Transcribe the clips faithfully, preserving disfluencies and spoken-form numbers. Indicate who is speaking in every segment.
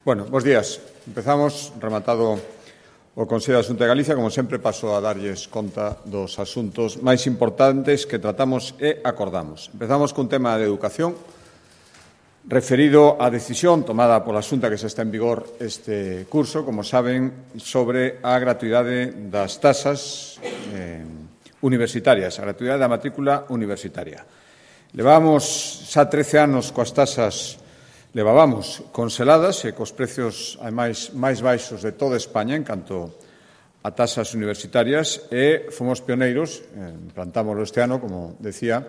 Speaker 1: Bueno, bos días. Empezamos, rematado o Consello da Xunta de Galicia, como sempre paso a darlles conta dos asuntos máis importantes que tratamos e acordamos. Empezamos cun tema de educación referido á decisión tomada pola Xunta que se está en vigor este curso, como saben, sobre a gratuidade das tasas eh, universitarias, a gratuidade da matrícula universitaria. Levamos xa trece anos coas tasas Levábamos conseladas e cos precios, ademais, máis baixos de toda España en canto a tasas universitarias e fomos pioneiros, implantámoslo este ano, como decía,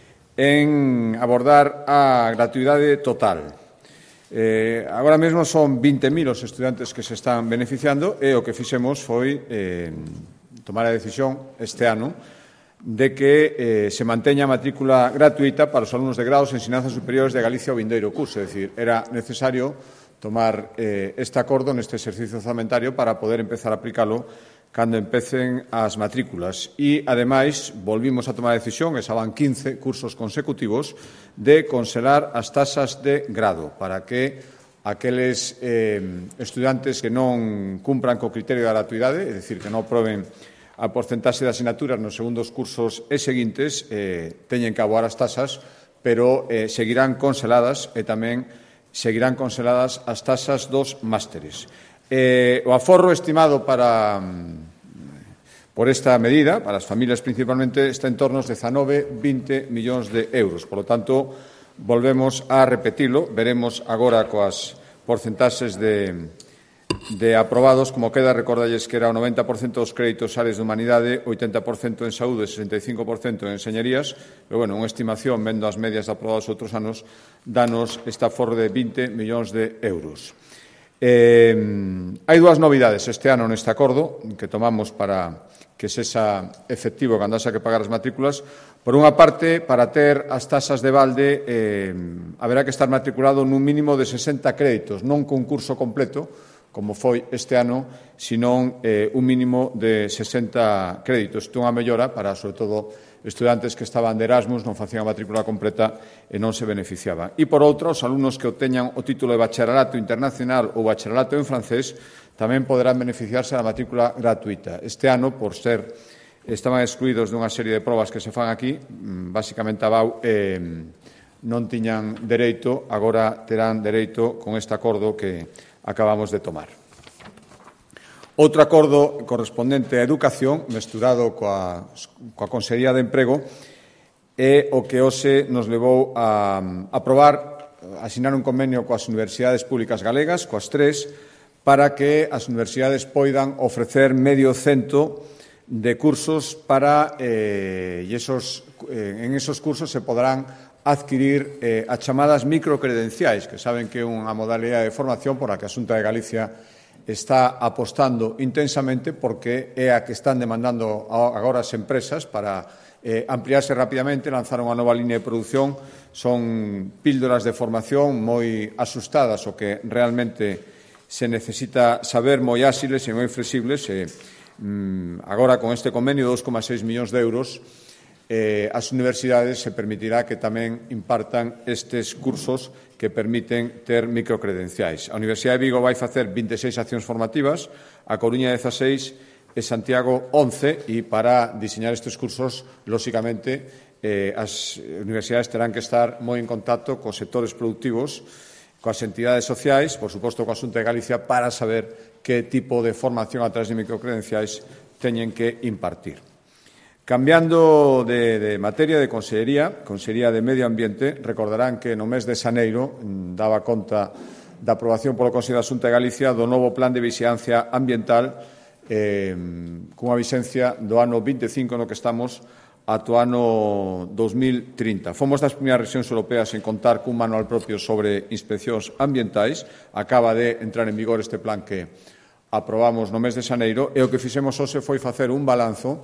Speaker 1: en abordar a gratuidade total. Eh, agora mesmo son vinte mil os estudantes que se están beneficiando e o que fixemos foi eh, tomar a decisión este ano de que eh, se manteña a matrícula gratuita para os alumnos de grados e ensinanzas superiores de Galicia o vindeiro curso. É dicir, era necesario tomar eh, este acordo neste exercicio orzamentario para poder empezar a aplicalo cando empecen as matrículas. E, ademais, volvimos a tomar a decisión, e xa van quince cursos consecutivos, de congelar as tasas de grado para que aqueles eh, estudantes que non cumpran co criterio da gratuidade, é dicir, que non aproben a porcentaxe de asignaturas nos segundos cursos e seguintes eh, teñen que aboar as tasas, pero eh, seguirán conseladas e tamén seguirán conseladas as tasas dos másteres. Eh, o aforro estimado para por esta medida, para as familias principalmente, está en torno aos dezanove, vinte millóns de euros. Por lo tanto, volvemos a repetilo. Veremos agora coas porcentaxes de de aprobados, como queda, recordalles que era o noventa por cento dos créditos áreas de humanidade, oitenta por cento en saúde, sesenta e cinco por cento en enxeñerías, pero, bueno, unha estimación, vendo as medias de aprobados outros anos, danos este aforro de vinte millóns de euros. Eh, hai dúas novidades este ano neste acordo que tomamos para que sexa efectivo cando haxa que pagar as matrículas. Por unha parte, para ter as tasas de balde, eh, haberá que estar matriculado nun mínimo de sesenta créditos, non cun curso completo, como foi este ano, senón eh, un mínimo de sesenta créditos. Isto é unha mellora para, sobre todo, estudantes que estaban de Erasmus, non facían a matrícula completa e non se beneficiaban. E, por outra, os alumnos que obteñan o título de bacharelato internacional ou bacharelato en francés tamén poderán beneficiarse da matrícula gratuita. Este ano, por ser, estaban excluídos dunha serie de probas que se fan aquí, basicamente a B A U, eh, non tiñan dereito, agora terán dereito con este acordo que acabamos de tomar. Outro acordo correspondente á educación, mesturado coa, coa Consellería de Emprego, é o que hoxe nos levou a aprobar, a asinar un convenio coas universidades públicas galegas, coas tres, para que as universidades poidan ofrecer medio cento de cursos para, eh, e esos, eh, en esos cursos se podrán adquirir eh, as chamadas microcredenciais, que saben que é unha modalidade de formación por a que a Xunta de Galicia está apostando intensamente porque é a que están demandando agora as empresas para eh, ampliarse rapidamente, lanzar unha nova línea de produción. Son píldoras de formación moi asustadas o que realmente se necesita saber, moi áxiles e moi flexibles. E, mm, agora, con este convenio de dos coma seis millóns de euros, Eh, as universidades se permitirá que tamén impartan estes cursos que permiten ter microcredenciais. A Universidade de Vigo vai facer vinte e seis accións formativas, a Coruña dezaseis e Santiago once, e para diseñar estes cursos, lóxicamente, eh, as universidades terán que estar moi en contacto cos sectores productivos, coas entidades sociais, por suposto coa Xunta de Galicia, para saber que tipo de formación a través de microcredenciais teñen que impartir. Cambiando de, de materia de Consellería, Consellería de Medio Ambiente, recordarán que no mes de xaneiro daba conta da aprobación polo Consello da Xunta de Galicia do novo Plan de Vixilancia Ambiental eh, cunha vixencia do ano vinte e cinco no que estamos ata o ano dos mil trinta. Fomos das primeiras rexións europeas en contar cun manual propio sobre inspeccións ambientais. Acaba de entrar en vigor este plan que aprobamos no mes de xaneiro e o que fixemos hoxe foi facer un balanzo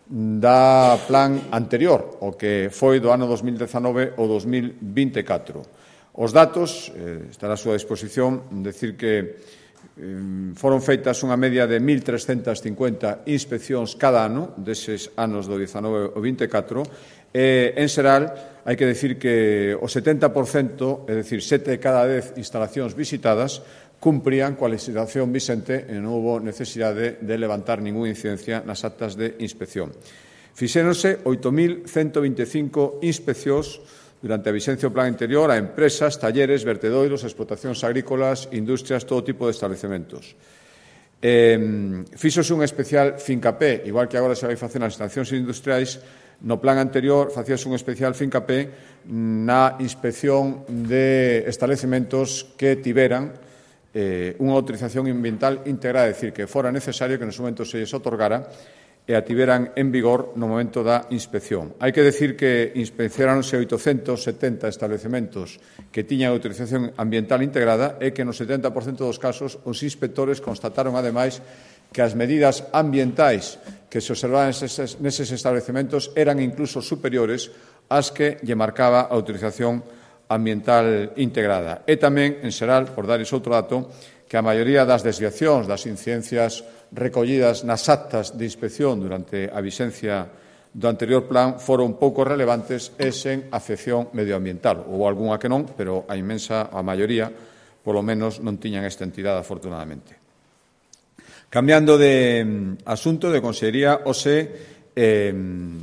Speaker 1: da plan anterior, o que foi do ano dos mil dezanove ou dos mil vinte e catro. Os datos, eh, están a súa disposición, decir que eh, foron feitas unha media de mil trescentas cincuenta inspeccións cada ano, deses anos do dezanove ou vinte e catro, e, en xeral, hai que decir que o setenta por cento, é dicir, sete de cada dez instalacións visitadas, cumprían coa legislación vixente e non houve necesidade de levantar ninguna incidencia nas actas de inspección. Fixéronse oito mil cento vinte e cinco inspeccións durante a vixencia do plan anterior a empresas, talleres, vertedoiros, explotacións agrícolas, industrias, todo tipo de establecementos. Eh, fíxose un especial fincapé, igual que agora se vai facer nas instalacións industriais, no plan anterior facíase un especial fincapé na inspección de establecementos que tiveran eh, unha autorización ambiental integrada, é dicir, que fora necesario que nos momentos se lles otorgara e a tiveran en vigor no momento da inspección. Hai que decir que inspeccionáronse oitocentos setenta establecementos que tiñan autorización ambiental integrada e que no setenta por cento dos casos os inspectores constataron, ademais, que as medidas ambientais que se observaban neses, neses establecementos eran incluso superiores ás que lle marcaba a autorización ambiental integrada. E tamén, en xeral, por darles outro dato, que a maioría das desviacións, das incidencias recollidas nas actas de inspección durante a vixencia do anterior plan foron pouco relevantes e sen afección medioambiental. Houve algunha que non, pero a inmensa, a maioría, polo menos, non tiñan esta entidade, afortunadamente. Cambiando de asunto, de Consellería, hoxe, eh,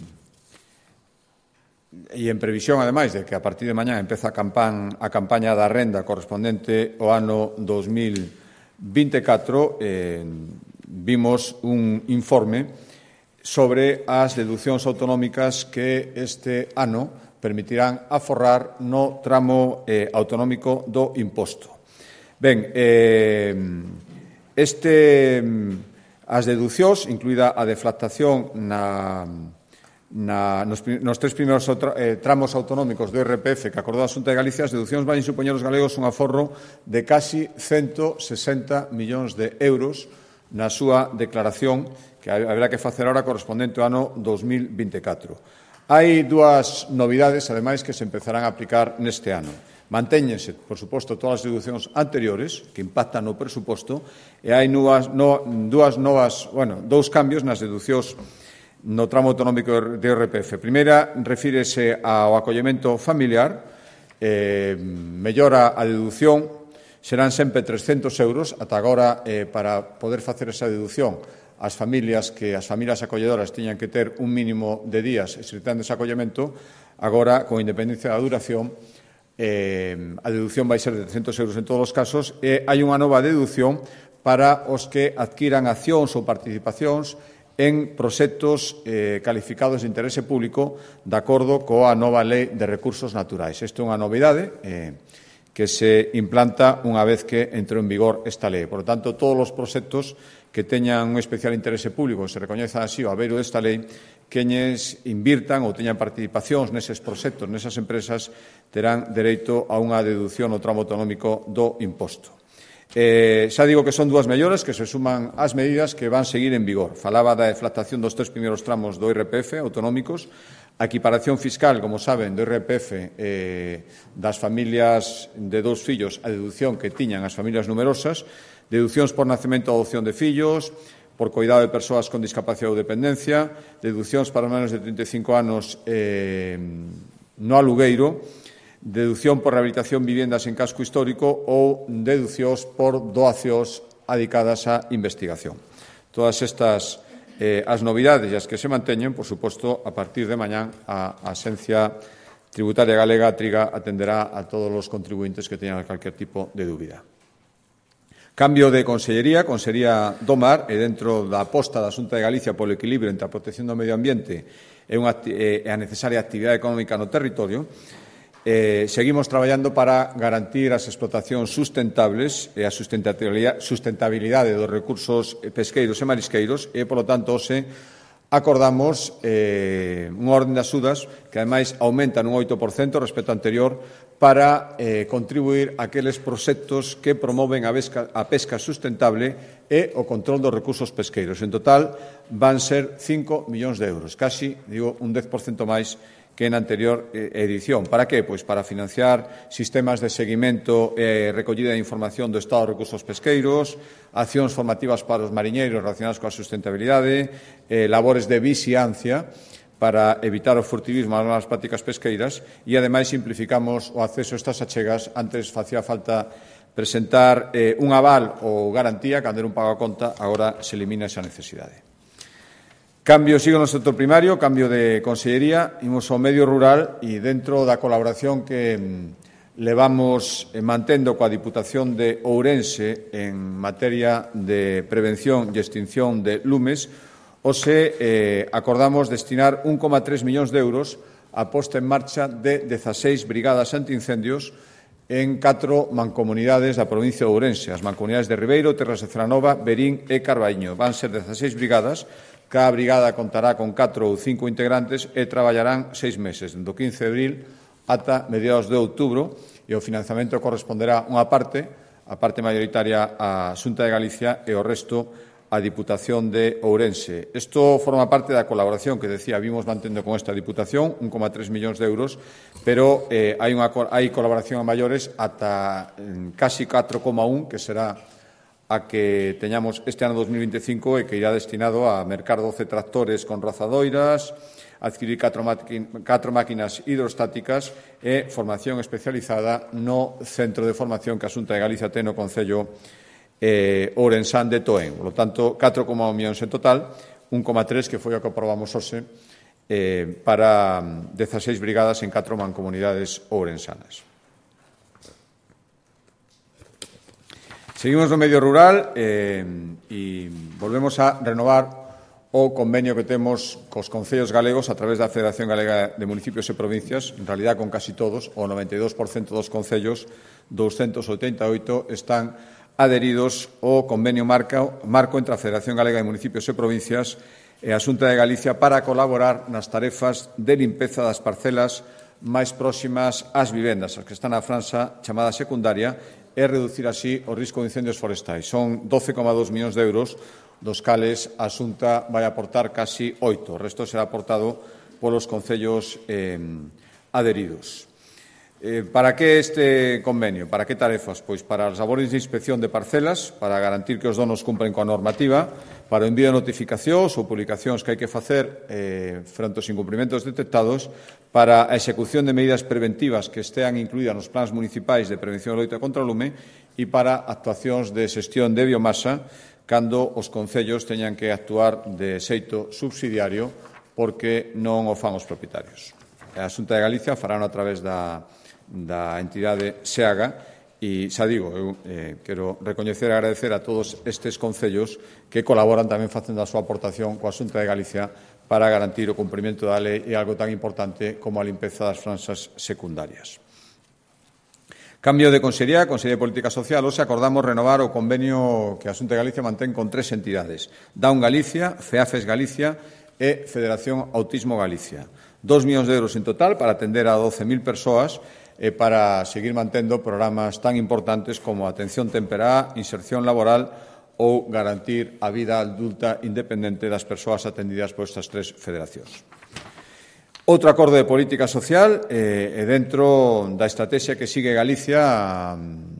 Speaker 1: e en previsión, ademais, de que a partir de mañá empeza a, campan, a campaña da renda correspondente ao ano dos mil vinte e catro, eh, vimos un informe sobre as deduccións autonómicas que este ano permitirán aforrar no tramo eh, autonómico do imposto. Ben, eh, este, as deducións, incluída a deflactación na, na, nos, nos tres primeiros eh, tramos autonómicos do I R P F que acordou a Xunta de Galicia, as deducións van supoñer os galegos un aforro de casi ciento sesenta millóns de euros na súa declaración que haberá que facer ahora correspondente ao ano dos mil vinte e catro. Hai dúas novidades, ademais, que se empezarán a aplicar neste ano. Mantéñense, por suposto, todas as deduccións anteriores que impactan no presuposto e hai dúas, no, dúas novas, bueno, dous cambios nas deducións no tramo autonómico de I R P F. Primeira, refírese ao acollemento familiar, eh, mellora a deducción, serán sempre trescentos euros, ata agora, eh, para poder facer esa deducción, as familias que as familias acolledoras tiñan que ter un mínimo de días estrictando ese acollemento, agora, con independencia da duración, eh, a deducción vai ser de trescentos euros en todos os casos e hai unha nova deducción para os que adquiran accións ou participacións en proxectos eh, calificados de interese público de acordo coa nova Lei de Recursos Naturais. Isto é unha novidade eh, que se implanta unha vez que entrou en vigor esta lei. Por lo tanto, todos os proxectos que teñan un especial interese público, se recoñezan así ao abeiro desta lei, queñes invirtan ou teñan participacións neses proxectos, nesas empresas, terán dereito a unha deducción no tramo autonómico do imposto. Eh, xa digo que son dúas melloras que se suman ás medidas que van seguir en vigor. Falaba da deflactación dos tres primeiros tramos do I R P F autonómicos, a equiparación fiscal, como saben, do I R P F eh, das familias de dous fillos, a deducción que tiñan as familias numerosas, deducións por nacemento ou adopción de fillos, por cuidado de persoas con discapacidade ou dependencia, deducións para menos de trinta e cinco anos eh, no alugueiro, deducción por rehabilitación de viviendas en casco histórico ou deducións por doacións adicadas á investigación. Todas estas eh, as novidades e as que se manteñen, por suposto, a partir de mañán a Axencia Tributaria Galega, Triga, atenderá a todos os contribuintes que teñan calquer tipo de dúbida. Cambio de Consellería, Consellería do Mar, e dentro da aposta da Xunta de Galicia polo equilibrio entre a protección do medio ambiente e, unha, e a necesaria actividade económica no territorio, Eh, seguimos traballando para garantir as explotacións sustentables e a sustentabilidade, sustentabilidade dos recursos pesqueiros e marisqueiros e, polo tanto, hoxe acordamos eh, unha orden de axudas que, ademais, aumenta nun oito por cento respecto ao anterior para eh, contribuir a aqueles proxectos que promoven a pesca, a pesca sustentable e o control dos recursos pesqueiros. En total, van ser cinco millóns de euros, casi, digo, un dez por cento máis que na anterior edición. Para que? Pois para financiar sistemas de seguimento e recollida de información do estado dos recursos pesqueiros, accións formativas para os mariñeiros relacionadas coa sustentabilidade, eh, labores de vixiancia para evitar o furtivismo e as malas prácticas pesqueiras e, ademais, simplificamos o acceso a estas achegas. Antes facía falta presentar eh, un aval ou garantía, cando era un pago a conta, agora se elimina esa necesidade. Cambio, sigo no sector primario, cambio de consellería, imos ao medio rural e dentro da colaboración que levamos mantendo coa Diputación de Ourense en materia de prevención e extinción de lumes, hoxe eh, acordamos destinar un coma tres millóns de euros a posta en marcha de dezaseis brigadas antiincendios en catro mancomunidades da provincia de Ourense, as mancomunidades de Ribeiro, Terras de Celanova, Verín e Carballiño. Van ser dezaseis brigadas. Cada brigada contará con catro ou cinco integrantes e traballarán seis meses, dende o quince de abril ata mediados de outubro, e o financiamento corresponderá unha parte, a parte maioritaria á Xunta de Galicia e o resto á Diputación de Ourense. Isto forma parte da colaboración que, decía, vimos mantendo con esta Diputación, un coma tres millóns de euros, pero eh, hai, unha, hai colaboración a maiores ata eh, casi catro coma un, que será a que teñamos este ano dos mil veinticinco e que irá destinado a mercar doce tractores con razadoiras, adquirir catro, catro máquinas hidrostáticas e formación especializada no centro de formación que a Xunta de Galicia ten no Concello eh, Ourensán de Toén. Por lo tanto, catro coma un millóns en total, un coma tres que foi o que aprobamos hoxe eh, para dezaseis brigadas en catro mancomunidades ourensanas. Seguimos no medio rural eh, e volvemos a renovar o convenio que temos cos concellos galegos a través da Federación Galega de Municipios e Provincias, en realidad con casi todos, o noventa e dous por cento dos concellos, doscientos oitenta e oito, están adheridos ao convenio marco, marco entre a Federación Galega de Municipios e Provincias e a Xunta de Galicia para colaborar nas tarefas de limpeza das parcelas máis próximas ás vivendas, as que están na franxa chamada secundaria, e reducir así o risco de incendios forestais. Son doce coma dos millóns de euros, dos cales a Xunta vai aportar casi oito. O resto será aportado polos concellos eh, adheridos. Eh, para que este convenio? Para que tarefas? Pois para as labores de inspección de parcelas, para garantir que os donos cumpren coa normativa, para o envío de notificacións ou publicacións que hai que facer eh, frente aos incumprimentos detectados, para a execución de medidas preventivas que estean incluídas nos plans municipais de prevención e loita contra o lume e para actuacións de xestión de biomasa cando os concellos teñan que actuar de xeito subsidiario porque non o fan os propietarios. A Xunta de Galicia farán a través da da entidade SEAGA e, xa digo, eu eh, quero recoñecer e agradecer a todos estes concellos que colaboran tamén facendo a súa aportación coa Xunta de Galicia para garantir o cumprimento da lei e algo tan importante como a limpeza das franxas secundarias. Cambio de consellería, Consellería de Política Social. Hoxe acordamos renovar o convenio que a Xunta de Galicia mantén con tres entidades: Down Galicia, FEAFES Galicia e Federación Autismo Galicia. Dos millóns de euros en total para atender a doce mil persoas e para seguir mantendo programas tan importantes como a atención temperá, inserción laboral ou garantir a vida adulta independente das persoas atendidas por estas tres federacións. Outro acordo de política social eh, e dentro da estrategia que sigue Galicia,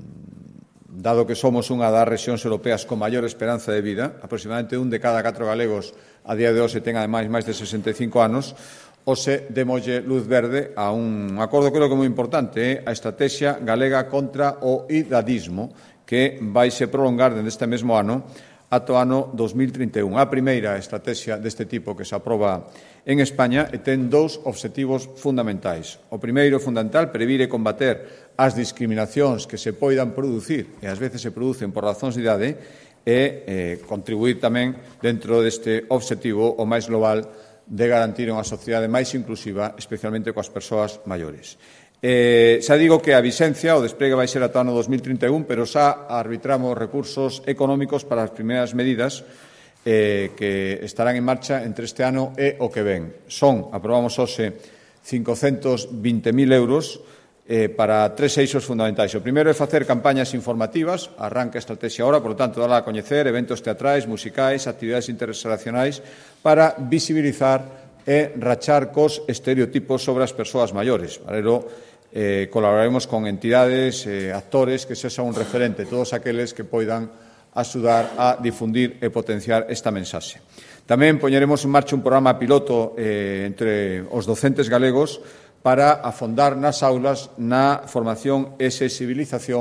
Speaker 1: dado que somos unha das rexións europeas con maior esperanza de vida, aproximadamente un de cada catro galegos a día de hoxe ten ademais máis de sesenta e cinco anos, hoxe demolle luz verde a un acordo que creo que é moi importante, a Estrategia Galega contra o Idadismo, que vaise prolongar dende este mesmo ano ata o ano dos mil trinta e un. A primeira estrategia deste tipo que se aproba en España e ten dous obxectivos fundamentais. O primeiro fundamental, previr e combater as discriminacións que se poidan producir e ás veces se producen por razóns de idade e eh, contribuir tamén dentro deste obxectivo o máis global de garantir unha sociedade máis inclusiva, especialmente coas persoas maiores. Eh, xa digo que a vixencia, o despregue vai ser ata o ano dos mil trinta e un, pero xa arbitramos recursos económicos para as primeiras medidas eh, que estarán en marcha entre este ano e o que ven. Son, aprobamos hoxe, cincocentos vinte mil euros eh, para tres eixos fundamentais. O primeiro é facer campañas informativas, arranca a estrategia ahora, por lo tanto, dará a coñecer eventos teatrais, musicais, actividades interrelacionais, para visibilizar e rachar cos estereotipos sobre as persoas maiores. Para ello, eh, colaboraremos con entidades, eh, actores, que sexan un referente, todos aqueles que poidan axudar a difundir e potenciar esta mensaxe. Tamén poñeremos en marcha un programa piloto eh, entre os docentes galegos para afondar nas aulas na formación e sensibilización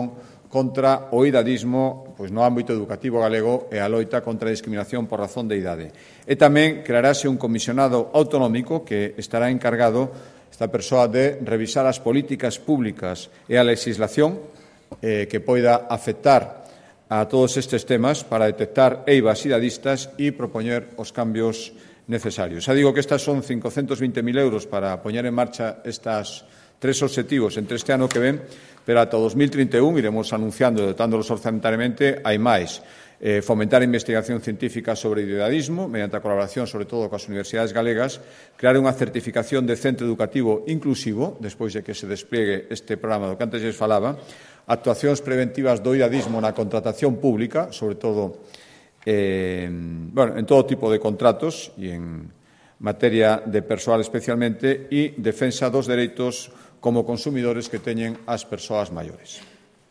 Speaker 1: contra o idadismo pois no ámbito educativo galego e a loita contra a discriminación por razón de idade. E tamén crearase un comisionado autonómico que estará encargado esta persoa de revisar as políticas públicas e a legislación eh, que poida afectar a todos estes temas para detectar eivas idadistas e propoñer os cambios necesarios. Xa digo que estas son cincocentos vinte mil euros para poñer en marcha estas tres obxectivos entre este ano que ven, pero ata o dos mil trinta e un iremos anunciando e dotándolos orzamentariamente. Hai máis. Eh, fomentar a investigación científica sobre o idadismo, mediante a colaboración, sobre todo, coas universidades galegas, crear unha certificación de centro educativo inclusivo, despois de que se despliegue este programa do que antes lles falaba, actuacións preventivas do idadismo na contratación pública, sobre todo eh, bueno, en todo tipo de contratos e en materia de persoal especialmente, e defensa dos dereitos como consumidores que teñen as persoas maiores.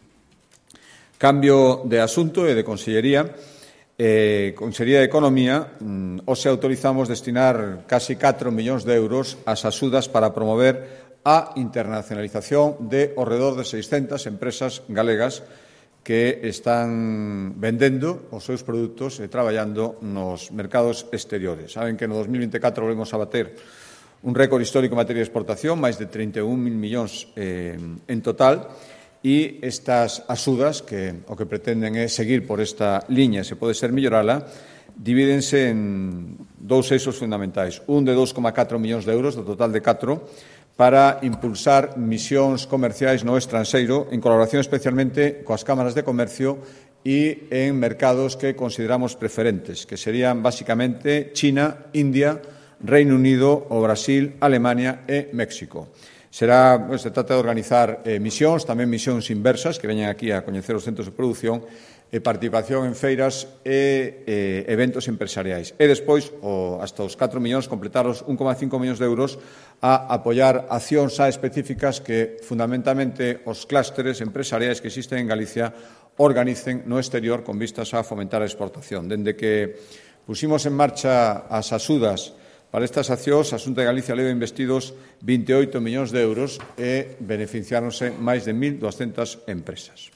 Speaker 1: Cambio de asunto e de Consellería. Eh, Consellería de Economía, mm, hoxe autorizamos destinar casi catro millóns de euros ás axudas para promover a internacionalización de ao redor de seiscentas empresas galegas que están vendendo os seus produtos e traballando nos mercados exteriores. Saben que no dos mil vinte e catro volvemos a bater un récord histórico en materia de exportación, máis de trinta e un mil millóns eh, en total, e estas axudas, que o que pretenden é seguir por esta liña, se pode ser mellorala, divídense en dous eixos fundamentais. Un de dous coma catro millóns de euros, do total de catro, para impulsar misións comerciais no estranxeiro, en colaboración especialmente coas cámaras de comercio e en mercados que consideramos preferentes, que serían basicamente China, India, Reino Unido, o Brasil, Alemania e México. Será, pues, se trata de organizar eh, misións, tamén misións inversas, que veñan aquí a coñecer os centros de produción, e participación en feiras e eh, eventos empresariais. E despois, o, hasta os catro millóns, completaros un coma cinco millóns de euros a apoiar accións xa específicas que, fundamentalmente, os clústeres empresariais que existen en Galicia organicen no exterior con vistas a fomentar a exportación. Dende que pusimos en marcha as axudas para estas accións, a Xunta de Galicia leva investidos vinte e oito millóns de euros e beneficiáronse máis de mil doscentas empresas.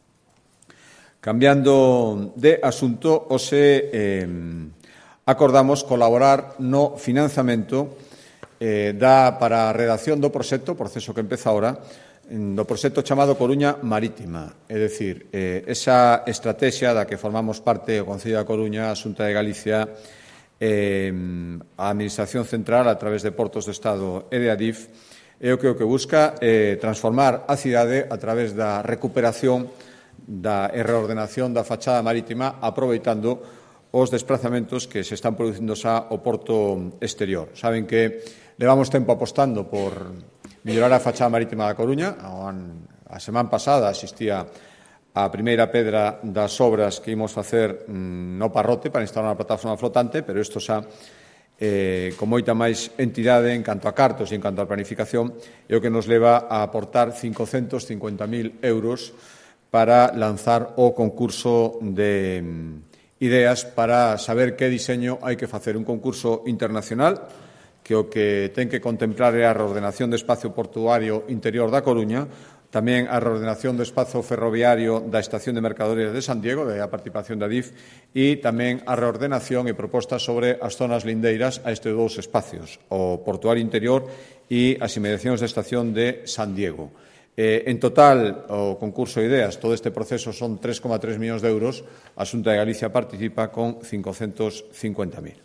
Speaker 1: Cambiando de asunto, hoxe eh, acordamos colaborar no financiamento eh, da, para a redacción do proxecto, proceso que empeza ahora, do proxecto chamado Coruña Marítima. É dicir, eh, esa estrategia da que formamos parte o Concello da Coruña, a Xunta de Galicia, Eh, a Administración Central, a través de Portos do Estado e de Adif, é o que o que busca eh, transformar a cidade a través da recuperación da e reordenación da fachada marítima, aproveitando os desplazamentos que se están producindo xa ao porto exterior. Saben que levamos tempo apostando por mellorar a fachada marítima da Coruña. A semana pasada asistía a primeira pedra das obras que imos facer no Parrote para instalar unha plataforma flotante, pero isto xa eh, con moita máis entidade en canto a cartos e en canto a planificación, é o que nos leva a aportar cincocentos cincuenta mil euros para lanzar o concurso de ideas para saber que diseño hai que facer. Un concurso internacional que o que ten que contemplar é a reordenación do espacio portuario interior da Coruña, tamén a reordenación do espazo ferroviario da Estación de Mercadorías de San Diego, da participación da Adif, e tamén a reordenación e propostas sobre as zonas lindeiras a estes dous espacios, o portuario interior e as inmediacións da Estación de San Diego. Eh, en total, o concurso de ideas, todo este proceso son tres coma tres millóns de euros, a Xunta de Galicia participa con cincocentos cincuenta mil.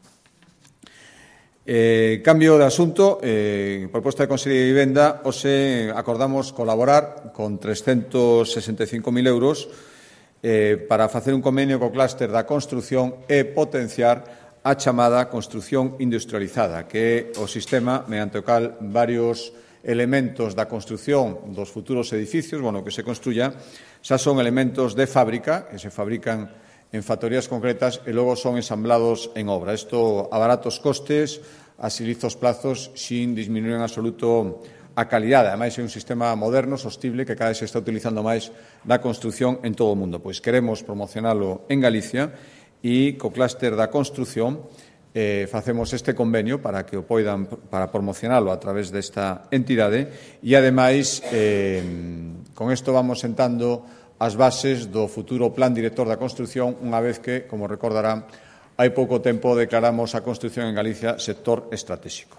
Speaker 1: Eh, cambio de asunto, eh, proposta de Consellería de Vivenda, hoxe acordamos colaborar con trescentos sesenta e cinco mil euros eh, para facer un convenio co clúster da construción e potenciar a chamada construción industrializada, que é o sistema mediante o cal varios elementos da construción dos futuros edificios, bueno, que se construya, xa son elementos de fábrica, que se fabrican en factorías concretas e logo son ensamblados en obra. Isto a baratos costes, agiliza os plazos sin disminuir en absoluto a calidade. Ademais, é un sistema moderno, sostible, que cada vez se está utilizando máis da construción en todo o mundo. Pois queremos promocionalo en Galicia e co clúster da construción eh, facemos este convenio para que o poidan para promocionalo a través desta entidade e, ademais, eh, con isto vamos sentando as bases do futuro Plan Director da Construción, unha vez que, como recordarán, hai pouco tempo declaramos a construción en Galicia sector estratégico.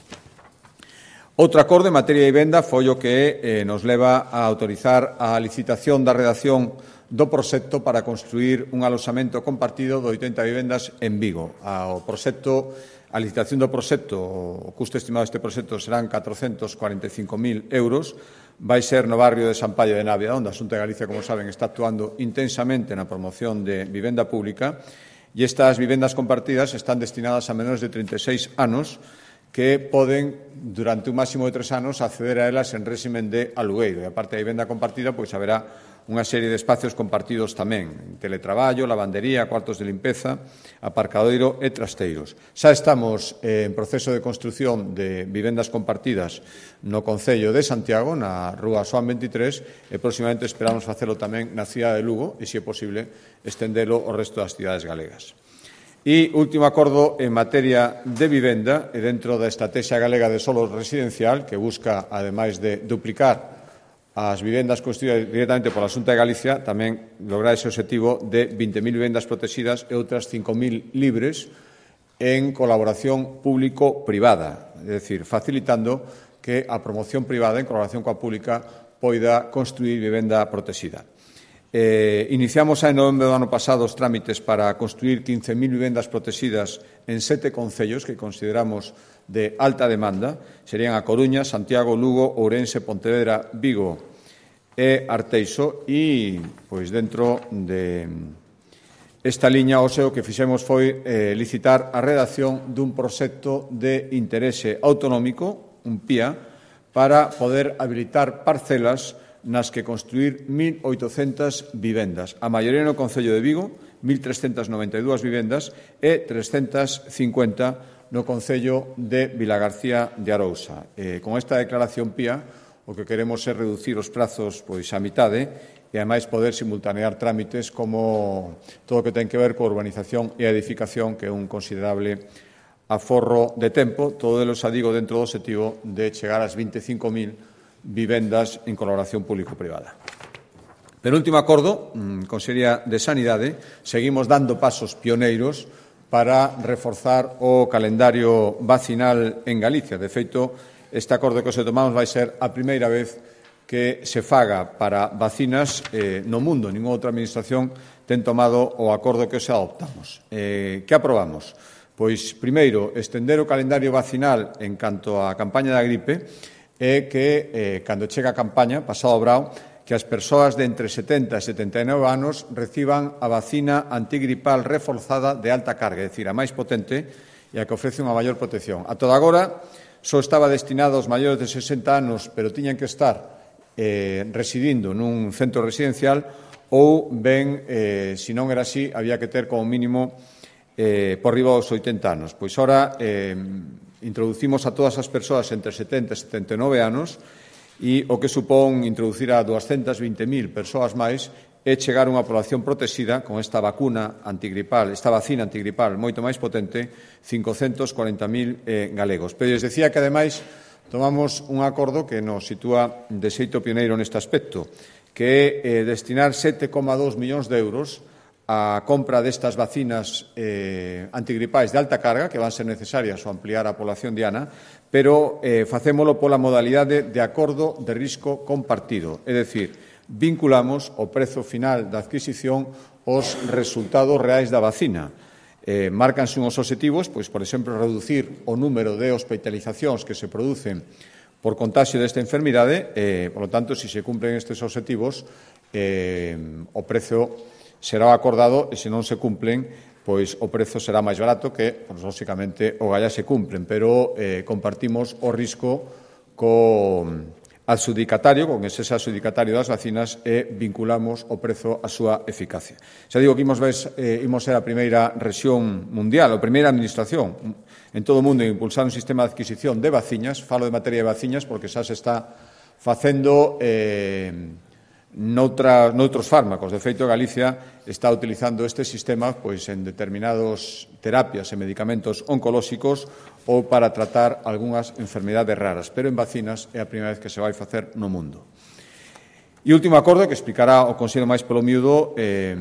Speaker 1: Outro acordo en materia de vivenda foi o que eh, nos leva a autorizar a licitación da redacción do proxecto para construir un aloxamento compartido de oitenta vivendas en Vigo. O proxecto, a licitación do proxecto, o custo estimado deste proxecto serán catrocentos cuarenta e cinco mil euros, vai ser no barrio de San Paio de Navia, onde a Xunta de Galicia, como saben, está actuando intensamente na promoción de vivenda pública, e estas vivendas compartidas están destinadas a menores de trinta e seis anos que poden, durante un máximo de tres anos, acceder a elas en réximen de alugueiro. E, aparte da vivenda compartida, pois haberá unha serie de espacios compartidos tamén, teletraballo, lavandería, cuartos de limpeza, aparcadoiro e trasteiros. Xa estamos eh, en proceso de construción de vivendas compartidas no Concello de Santiago, na Rúa Xoán veintitrés, e próximamente esperamos facelo tamén na cidade de Lugo e, se é posible, estendelo ao resto das cidades galegas. E último acordo en materia de vivenda e dentro da Estrategia Galega de Solo Residencial, que busca, ademais de duplicar as vivendas construídas directamente pola Xunta de Galicia, tamén lograr ese objetivo de vinte mil vivendas protegidas e outras cinco mil libres en colaboración público-privada, é dicir, facilitando que a promoción privada en colaboración coa pública poida construir vivenda protegida. Eh, iniciamos en novembro do ano pasado os trámites para construir quince mil vivendas protegidas en sete concellos que consideramos de alta demanda. Serían a Coruña, Santiago, Lugo, Ourense, Pontevedra, Vigo e Arteixo. E, pois, dentro de esta liña, o seu que fixemos foi eh, licitar a redacción dun proxecto de interese autonómico, un P I A, para poder habilitar parcelas nas que construir mil oitocentas vivendas. A maioría no Concello de Vigo, mil trescentas noventa e dúas vivendas, e trescentas cincuenta no Concello de Vilagarcía de Arousa. Eh, con esta declaración P I A, o que queremos é reducir os prazos pois a mitade e, ademais, poder simultanear trámites como todo o que ten que ver coa urbanización e a edificación, que é un considerable aforro de tempo. Todo elo xa digo dentro do objetivo de chegar ás veinticinco mil vivendas en colaboración público-privada. Penúltimo acordo, Consellería de Sanidade, seguimos dando pasos pioneiros para reforzar o calendario vacinal en Galicia. De feito, este acordo que se tomamos vai ser a primeira vez que se faga para vacinas eh, no mundo. Ninguna outra administración ten tomado o acordo que se adoptamos. Eh, que aprobamos? Pois, primeiro, estender o calendario vacinal en canto á campaña da gripe, é que, eh, cando chega a campaña, pasado o brao, que as persoas de entre setenta e setenta e nove anos reciban a vacina antigripal reforzada de alta carga, é dicir, a máis potente e a que ofrece unha maior protección. A toda agora, só estaba destinado aos maiores de sesenta anos, pero tiñan que estar eh, residindo nun centro residencial ou, ben, eh, se non era así, había que ter como mínimo eh, por riba dos oitenta anos. Pois ora, eh, introducimos a todas as persoas entre setenta e setenta e nove anos e o que supón introducir a doscientas veinte mil persoas máis é chegar a unha población protexida con esta vacuna antigripal, esta vacina antigripal moito máis potente, cincocentos cuarenta mil eh, galegos. Pero les decía que, ademais, tomamos un acordo que nos sitúa de xeito pioneiro neste aspecto, que é eh, destinar sete coma dos millóns de euros a compra destas vacinas eh, antigripais de alta carga, que van ser necesarias ao ampliar a población diana, pero eh, facémolo pola modalidade de acordo de risco compartido, é dicir, vinculamos o prezo final da adquisición aos resultados reais da vacina. Eh, márcanse uns obxectivos, pois, por exemplo, reducir o número de hospitalizacións que se producen por contagio desta enfermidade, eh, por lo tanto, se se cumplen estes obxectivos, eh, o prezo será acordado e, se non se cumplen, pois o prezo será máis barato que, pois, lóxicamente, o galla se cumplen, pero eh, compartimos o risco co adxudicatario, con ese adxudicatario das vacinas e vinculamos o prezo á súa eficacia. Xa digo que imos, ves, eh, imos ser a primeira rexión mundial, a primeira administración en todo o mundo en impulsar un sistema de adquisición de vacinas. Falo de materia de vacinas porque xa se está facendo eh, Noutra, noutros fármacos. De feito, Galicia está utilizando este sistema pois, en determinados terapias e medicamentos oncolóxicos ou para tratar algunhas enfermedades raras, pero en vacinas é a primeira vez que se vai facer no mundo. E último acordo que explicará o Consello máis polo miúdo eh,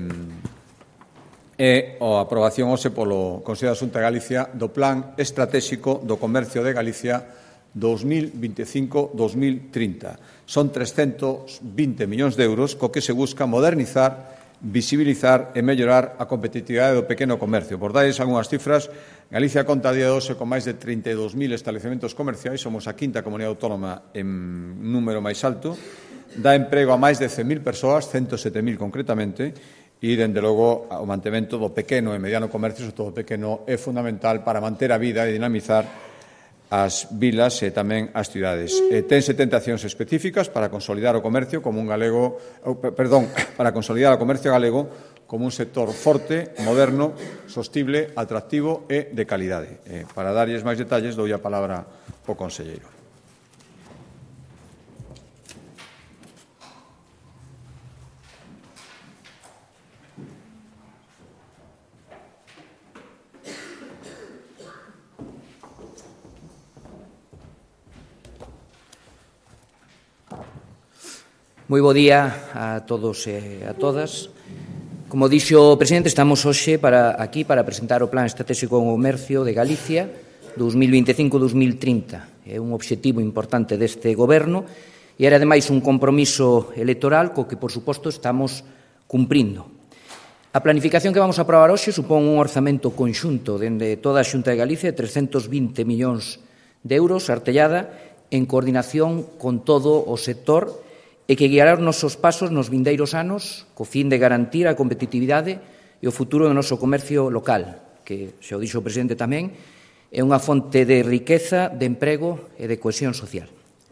Speaker 1: é a aprobación hoxe polo Consello da Xunta de Galicia do Plan Estratéxico do Comercio de Galicia dos mil veinticinco a dos mil trinta. Son trescentos vinte millóns de euros co que se busca modernizar, visibilizar e mellorar a competitividade do pequeno comercio. Por darles algunhas cifras, Galicia conta a día de hoxe con máis de trinta e dous mil establecementos comerciais, somos a quinta comunidade autónoma en número máis alto, dá emprego a máis de cen mil persoas, ciento sete mil concretamente, e, dende logo, o mantemento do pequeno e mediano comercio, sobre todo o pequeno, é fundamental para manter a vida e dinamizar as vilas e tamén as cidades. Eh, ten setenta accións específicas para consolidar o comercio como un galego, oh, perdón, para consolidar o comercio galego como un sector forte, moderno, sostible, atractivo e de calidade. Eh, para darlles máis detalles, dou a palabra ao conselleiro.
Speaker 2: Moi bo día a todos e a todas. Como dixo o presidente, estamos hoxe para, aquí para presentar o Plan Estratégico de Comercio de Galicia dos mil veinticinco a dos mil trinta. É un obxectivo importante deste goberno e era, ademais, un compromiso electoral co que, por suposto, estamos cumprindo. A planificación que vamos a aprobar hoxe supón un orzamento conxunto dende toda a Xunta de Galicia de trescentos vinte millóns de euros artellada en coordinación con todo o sector e que guiará os nosos pasos nos vindeiros anos co fin de garantir a competitividade e o futuro do noso comercio local, que, xa o dixo o presidente tamén, é unha fonte de riqueza, de emprego e de cohesión social.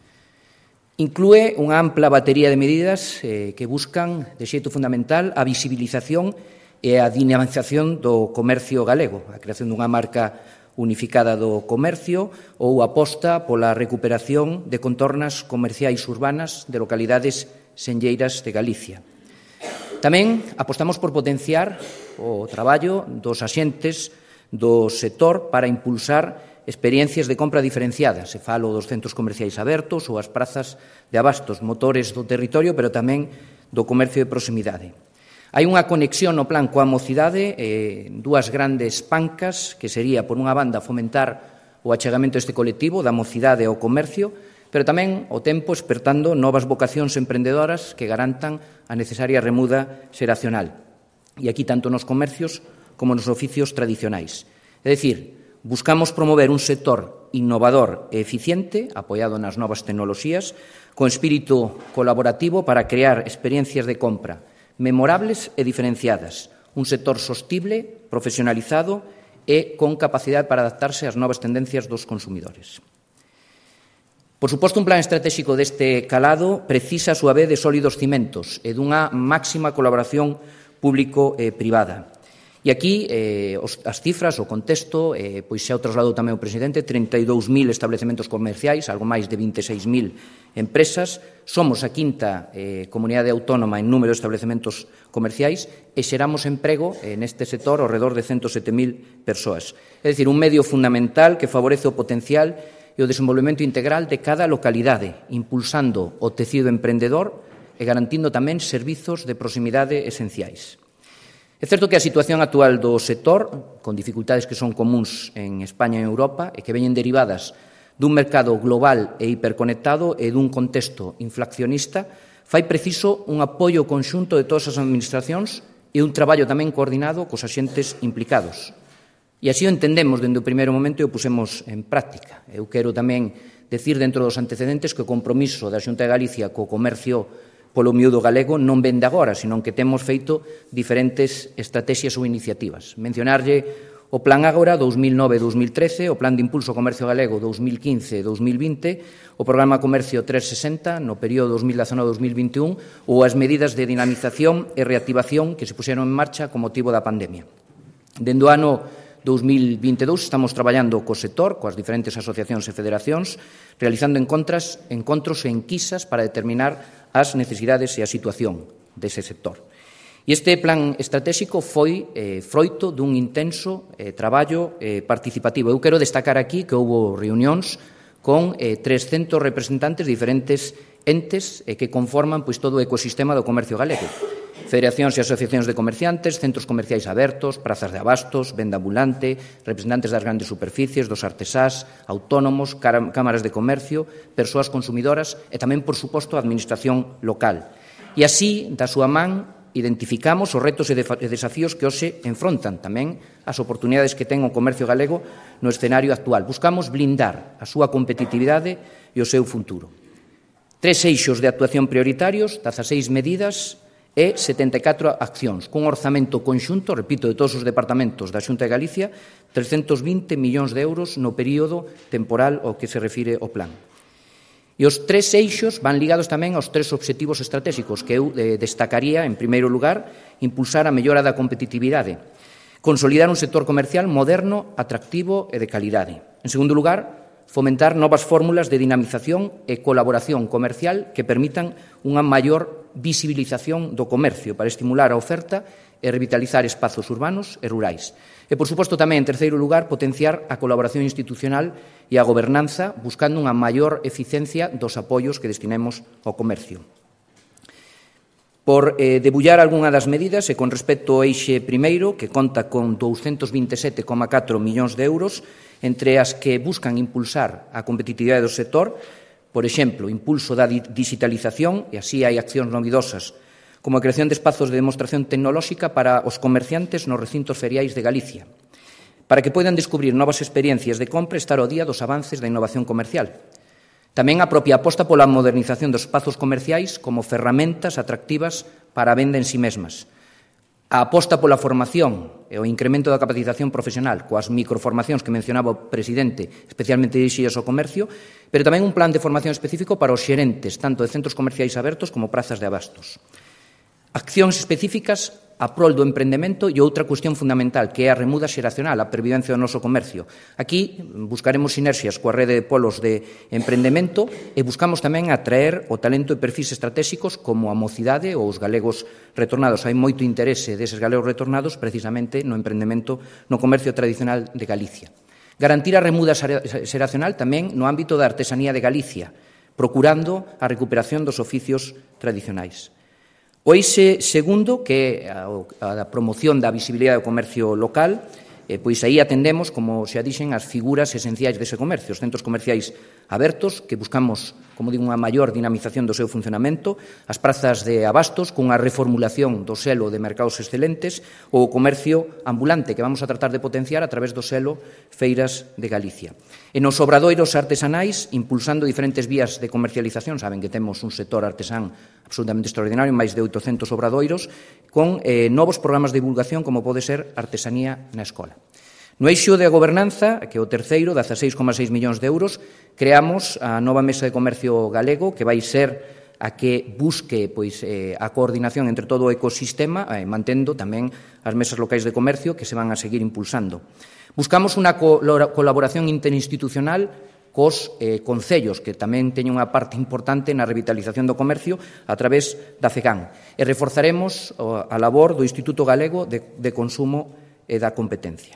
Speaker 2: Inclúe unha ampla batería de medidas eh, que buscan, de xeito fundamental, a visibilización e a dinamización do comercio galego, a creación dunha marca unificada do comercio ou aposta pola recuperación de contornas comerciais urbanas de localidades senlleiras de Galicia. Tamén apostamos por potenciar o traballo dos axentes do sector para impulsar experiencias de compra diferenciadas. Se falo dos centros comerciais abertos ou as prazas de abastos, motores do territorio, pero tamén do comercio de proximidade. Hai unha conexión no plan coa mocidade, eh, dúas grandes pancas, que sería, por unha banda, fomentar o achegamento deste colectivo da mocidade ao comercio, pero tamén, ao tempo, espertando novas vocacións emprendedoras que garantan a necesaria remuda xeracional. E aquí tanto nos comercios como nos oficios tradicionais. É dicir, buscamos promover un sector innovador e eficiente, apoiado nas novas tecnoloxías, con espírito colaborativo para crear experiencias de compra memorables e diferenciadas, un sector sostible, profesionalizado e con capacidade para adaptarse ás novas tendencias dos consumidores. Por suposto, un plan estratégico deste calado precisa, a súa vez, de sólidos cimentos e dunha máxima colaboración público-privada. E aquí, eh, os, as cifras, o contexto, eh, pois xa o trasladou tamén o presidente, trinta e dous mil establecementos comerciais, algo máis de vinte e seis mil empresas, somos a quinta eh, comunidade autónoma en número de establecementos comerciais e xeramos emprego eh, neste sector ao redor de ciento sete mil persoas. É dicir, un medio fundamental que favorece o potencial e o desenvolvemento integral de cada localidade, impulsando o tecido emprendedor e garantindo tamén servizos de proximidade esenciais. É certo que a situación actual do sector, con dificultades que son comuns en España e en Europa e que veñen derivadas dun mercado global e hiperconectado e dun contexto inflacionista, fai preciso un apoio conxunto de todas as administracións e un traballo tamén coordinado cos axentes implicados. E así o entendemos dende o primeiro momento e o pusemos en práctica. Eu quero tamén decir dentro dos antecedentes que o compromiso da Xunta de Galicia co comercio polo miúdo galego non vende agora, senón que temos feito diferentes estrategias ou iniciativas. Mencionarlle o Plan Ágora dous mil nove a dous mil trece, o Plan de Impulso ao Comercio Galego dous mil quince a dous mil vinte, o Programa Comercio trescentos sesenta no período dous mil dezanove a dous mil vinte e un ou as medidas de dinamización e reactivación que se puxeron en marcha con motivo da pandemia. Dende o ano dous mil vinte e dous estamos traballando co sector, coas diferentes asociacións e federacións, realizando encontras, encontros e enquisas para determinar as necesidades e a situación dese sector. E este plan estratégico foi eh, froito dun intenso eh, traballo eh, participativo. Eu quero destacar aquí que houve reunións con eh, trescentos representantes de diferentes entes e que conforman pois, todo o ecosistema do comercio galego. Federacións e asociacións de comerciantes, centros comerciais abertos, prazas de abastos, venda ambulante, representantes das grandes superficies, dos artesás, autónomos, cámaras de comercio, persoas consumidoras e tamén, por suposto, a administración local. E así, da súa man, identificamos os retos e desafíos que hoxe enfrontan tamén as oportunidades que ten o comercio galego no escenario actual. Buscamos blindar a súa competitividade e o seu futuro. Tres eixos de actuación prioritarios, dezaseis medidas e setenta e catro accións, cun orzamento conxunto, repito, de todos os departamentos da Xunta de Galicia, trescentos vinte millóns de euros no período temporal ao que se refire o plan. E os tres eixos van ligados tamén aos tres obxectivos estratégicos que eu destacaría, en primeiro lugar, impulsar a mellora da competitividade, consolidar un sector comercial moderno, atractivo e de calidade. En segundo lugar, fomentar novas fórmulas de dinamización e colaboración comercial que permitan unha maior visibilización do comercio para estimular a oferta e revitalizar espazos urbanos e rurais. E, por suposto, tamén, en terceiro lugar, potenciar a colaboración institucional e a gobernanza buscando unha maior eficiencia dos apoios que destinemos ao comercio. Por eh, debullar algunha das medidas e con respecto ao eixe primeiro, que conta con douscentos vinte e sete coma catro millóns de euros, entre as que buscan impulsar a competitividade do sector, por exemplo, impulso da digitalización, e así hai accións novidosas, como a creación de espazos de demostración tecnolóxica para os comerciantes nos recintos feriais de Galicia, para que poidan descubrir novas experiencias de compra e estar ao día dos avances da innovación comercial. Tamén a propia aposta pola modernización dos espazos comerciais como ferramentas atractivas para a venda en sí mesmas. A aposta pola formación e o incremento da capacitación profesional coas microformacións que mencionaba o presidente, especialmente dirixidas ao comercio, pero tamén un plan de formación específico para os xerentes, tanto de centros comerciais abertos como prazas de abastos. Accións específicas a prol do emprendemento e outra cuestión fundamental, que é a remuda xeracional, a pervivencia do noso comercio. Aquí buscaremos sinerxias coa rede de polos de emprendemento e buscamos tamén atraer o talento e perfis estratégicos como a mocidade ou os galegos retornados. Hai moito interese deses galegos retornados precisamente no emprendemento no comercio tradicional de Galicia. Garantir a remuda xeracional tamén no ámbito da artesanía de Galicia, procurando a recuperación dos oficios tradicionais. O eixe segundo, que é a promoción da visibilidade do comercio local, pois aí atendemos, como xa dixen, as figuras esenciais dese comercio, os centros comerciais abertos, que buscamos, como digo, unha maior dinamización do seu funcionamento, as prazas de abastos, cunha reformulación do selo de mercados excelentes, ou o comercio ambulante, que vamos a tratar de potenciar a través do selo Feiras de Galicia. E nos obradoiros artesanais, impulsando diferentes vías de comercialización, saben que temos un sector artesán absolutamente extraordinario, máis de oitocentos obradoiros, con eh, novos programas de divulgación, como pode ser Artesanía na Escola. No eixo de gobernanza, que é o terceiro, dezaseis coma seis millóns de euros, creamos a nova Mesa de Comercio Galego, que vai ser a que busque pois, eh, a coordinación entre todo o ecosistema, eh, mantendo tamén as mesas locais de comercio que se van a seguir impulsando. Buscamos unha co colaboración interinstitucional cos eh, concellos, que tamén teñen unha parte importante na revitalización do comercio a través da FEGAN. E reforzaremos a labor do Instituto Galego de, de Consumo e da Competencia.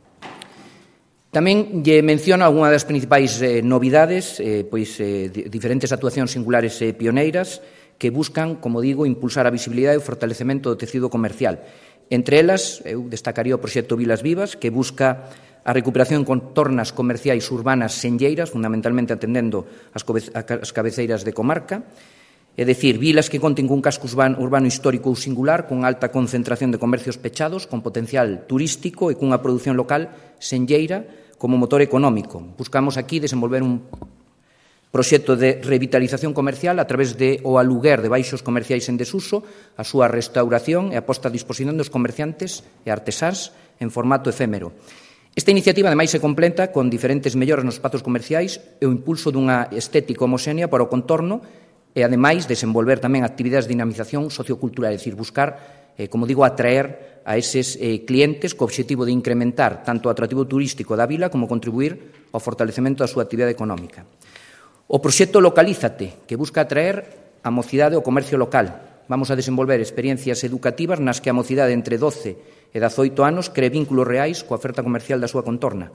Speaker 2: Tamén lle menciono algunha das principais eh, novidades, eh, pois eh, diferentes actuacións singulares e pioneiras que buscan, como digo, impulsar a visibilidade e o fortalecemento do tecido comercial. Entre elas, eu destacaría o proxecto Vilas Vivas, que busca a recuperación en contornas comerciais urbanas senlleiras, fundamentalmente atendendo as cabeceiras de comarca, é dicir, vilas que conten cun casco urbano histórico ou singular, con alta concentración de comercios pechados, con potencial turístico e cunha produción local senlleira como motor económico. Buscamos aquí desenvolver un proxecto de revitalización comercial a través de o aluguer de baixos comerciais en desuso, a súa restauración e a posta a disposición dos comerciantes e artesáns en formato efémero. Esta iniciativa, ademais, se completa con diferentes melloras nos espazos comerciais e o impulso dunha estética homoxénea para o contorno e, ademais, desenvolver tamén actividades de dinamización sociocultural, é dicir, buscar, eh, como digo, atraer a eses eh, clientes co obxectivo de incrementar tanto o atractivo turístico da vila como contribuir ao fortalecemento da súa actividade económica. O proxecto Localízate, que busca atraer a mocidade ao comercio local. Vamos a desenvolver experiencias educativas nas que a mocidade entre doce e dezaoito anos cree vínculos reais coa oferta comercial da súa contorna.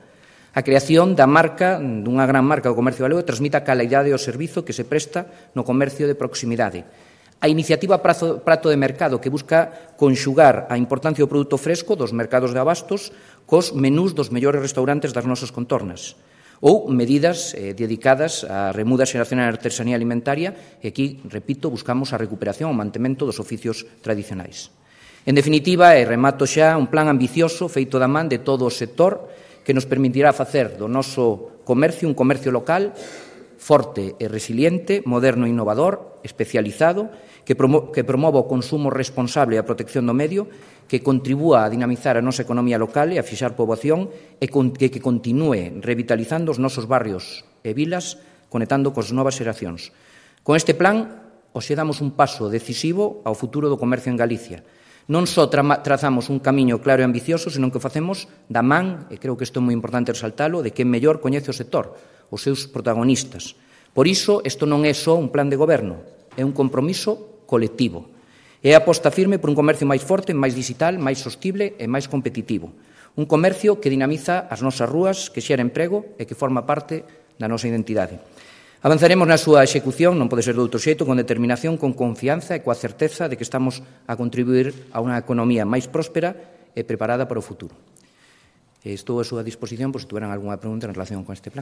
Speaker 2: A creación da marca, dunha gran marca do comercio galego, transmite a calidade do servizo que se presta no comercio de proximidade. A iniciativa Prato, Prato de Mercado, que busca conxugar a importancia do produto fresco dos mercados de abastos cos menús dos mellores restaurantes das nosas contornas. Ou medidas eh, dedicadas á remuda xeracional e artesanía alimentaria, e aquí, repito, buscamos a recuperación e o mantemento dos oficios tradicionais. En definitiva, e remato xa, un plan ambicioso feito da man de todo o sector que nos permitirá facer do noso comercio un comercio local forte e resiliente, moderno e innovador, especializado, que, promo que promova o consumo responsable e a protección do medio, que contribúa a dinamizar a nosa economía local e a fixar poboación e con, que, que continúe revitalizando os nosos barrios e vilas, conectando cos novas xeracións. Con este plan, hoxe damos un paso decisivo ao futuro do comercio en Galicia. Non só tra trazamos un camiño claro e ambicioso, senón que o facemos da man, e creo que isto é moi importante resaltalo, de quen mellor coñece o sector, os seus protagonistas. Por iso, isto non é só un plan de goberno, é un compromiso colectivo. É a aposta firme por un comercio máis forte, máis digital, máis sostible e máis competitivo. Un comercio que dinamiza as nosas rúas, que xera emprego e que forma parte da nosa identidade. Avanzaremos na súa execución, non pode ser de outro xeito, con determinación, con confianza e coa certeza de que estamos a contribuir a unha economía máis próspera e preparada para o futuro. Estou a súa disposición por se tuveran algunha pregunta en relación con este plan.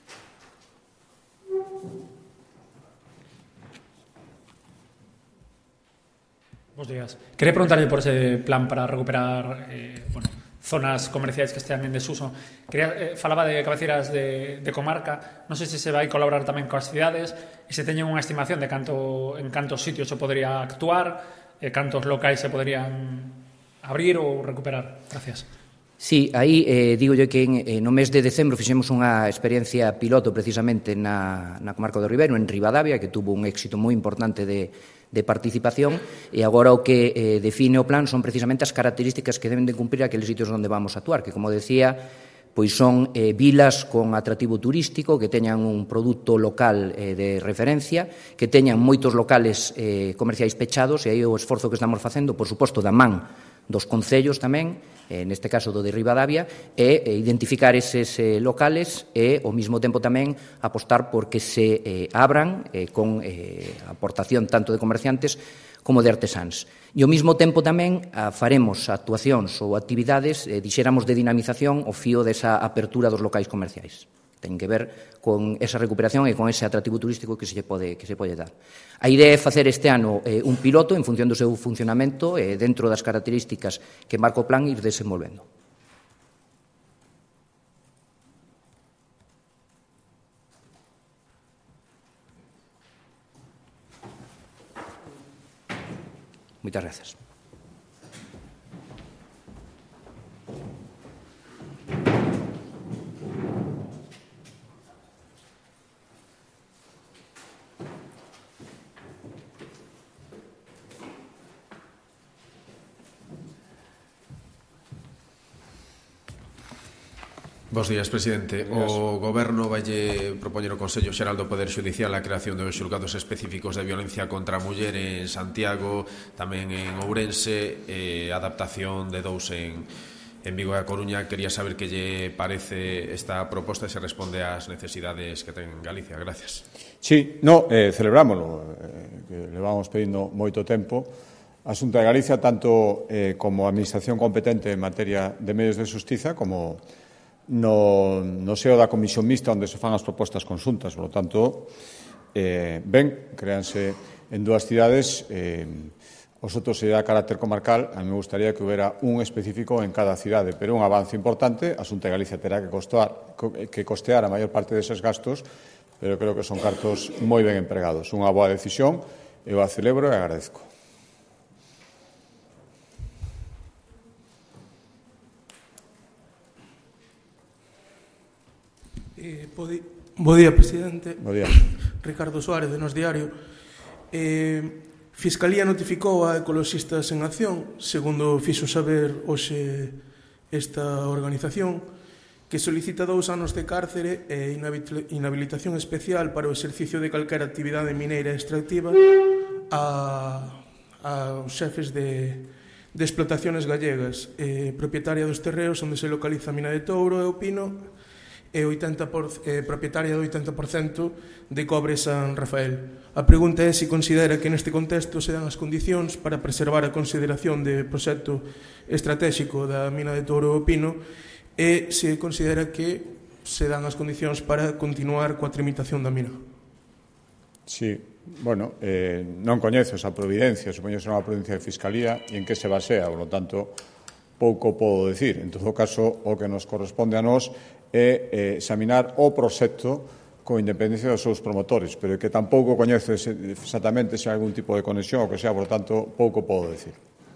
Speaker 3: Bos días. Quería preguntarlle por ese plan para recuperar eh, bueno, zonas comerciais que estean en desuso. Quería, eh, falaba de cabeceiras de, de comarca. Non sei se se vai colaborar tamén coas cidades e se teñen unha estimación de canto, en cantos sitios se podría actuar, e cantos locais se podrían abrir ou recuperar. Gracias.
Speaker 2: Sí, aí eh, digo yo que en, eh, no mes de decembro fixemos unha experiencia piloto precisamente na, na comarca do Ribeiro, en Ribadavia, que tuvo un éxito moi importante de, de participación, e agora o que eh, define o plan son precisamente as características que deben de cumprir aqueles sitios onde vamos a actuar, que, como decía, pois son eh, vilas con atractivo turístico, que teñan un produto local eh, de referencia, que teñan moitos locales eh, comerciais pechados, e aí o esforzo que estamos facendo, por suposto, da man dos concellos tamén, eh, neste caso do de Ribadavia, é eh, identificar eses eh, locales e, ao mesmo tempo tamén, apostar por que se eh, abran eh, con eh, aportación tanto de comerciantes como de artesáns. E, ao mesmo tempo, tamén a, faremos actuacións ou actividades, eh, dixéramos, de dinamización ao fío desa apertura dos locais comerciais. Ten que ver con esa recuperación e con ese atractivo turístico que se pode, que se pode dar. A idea é facer este ano eh, un piloto en función do seu funcionamento e eh, dentro das características que marca o plan ir desenvolvendo. Moitas grazas.
Speaker 4: Bos días, presidente. O Goberno vaille propoñer ao Consello Xeral do Poder Xudicial a creación dos xulgados específicos de violencia contra a muller en Santiago, tamén en Ourense, e adaptación de dous en, en Vigo e a Coruña. Quería saber que lle parece esta proposta e se responde ás necesidades que ten Galicia. Gracias.
Speaker 1: Sí, no, eh, celebrámoslo, eh, que levamos pedindo moito tempo. A Xunta de Galicia, tanto eh, como Administración competente en materia de medios de xustiza, como no, no seo da Comisión Mixta onde se fan as propostas conxuntas. Por lo tanto, eh, ben, créanse en dúas cidades, eh, os outros se dá carácter comarcal. A mí me gustaría que houbera un específico en cada cidade, pero un avance importante. A Xunta de Galicia terá que, costear, que costear a maior parte deses gastos, pero creo que son cartos moi ben empregados. Unha boa decisión, eu a celebro e agradezco.
Speaker 5: Eh, bo día, presidente.
Speaker 1: Bo día.
Speaker 5: Ricardo Suárez, de Nos Diario. Eh, Fiscalía notificou a Ecoloxistas en Acción, segundo fixo saber hoxe esta organización, que solicita dous anos de cárcere e inhabilitación especial para o exercicio de calquera actividade mineira extractiva a, aos xefes de, de explotaciones gallegas, eh, propietaria dos terreos onde se localiza a mina de Touro e o Pino, e oitenta por cento, eh, propietaria do oitenta por cento de Cobre San Rafael. A pregunta é se considera que neste contexto se dan as condicións para preservar a consideración de proxecto estratégico da mina de Touro Pino e se considera que se dan as condicións para continuar coa tramitación da mina.
Speaker 1: Sí, bueno, eh, non coñezo esa providencia, supoño que será unha providencia de Fiscalía e en que se basea, por lo tanto, pouco podo decir. En todo caso, o que nos corresponde a nós é eh, examinar o proxecto con independencia dos seus promotores, pero que tampouco coñece exactamente se hai algún tipo de conexión ou que sea, por tanto, pouco podo decir.